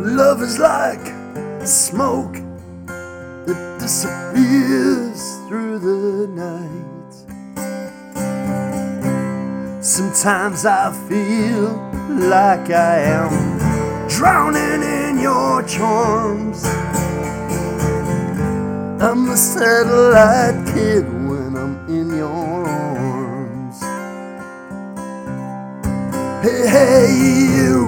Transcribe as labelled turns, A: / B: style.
A: Love is like smoke that disappears through the night. Sometimes I feel like I am drowning in your charms. I'm the satellite kid when I'm in your arms. Hey, hey, you